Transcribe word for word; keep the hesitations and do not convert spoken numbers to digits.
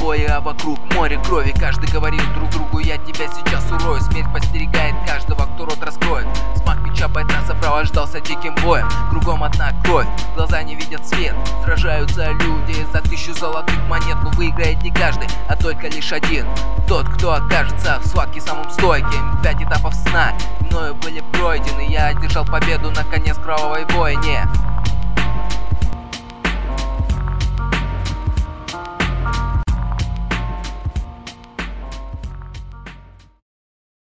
бои, а вокруг море крови. Каждый говорил друг другу: я тебя сейчас урою. Смерть подстерегает каждого, кто рот раскроет. Смак меча бойца сопровождался диким боем. Кругом одна кровь, глаза не видят свет. Сражаются люди за тысячу золотых монет. Но выиграет не каждый, а только лишь один. Тот, кто окажется в схватке самым стойким. Пять этапов сна мною были пройдены. Я одержал победу наконец в кровавой бойне.